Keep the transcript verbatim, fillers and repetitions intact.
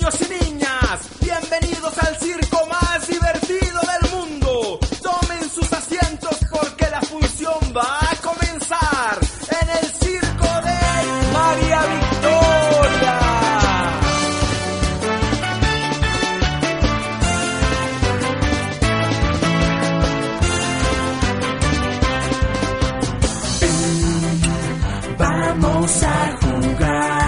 niños y niñas, bienvenidos al circo más divertido del mundo. Tomen sus asientos porque la función va a comenzar en el circo de María Victoria. Vamos a jugar.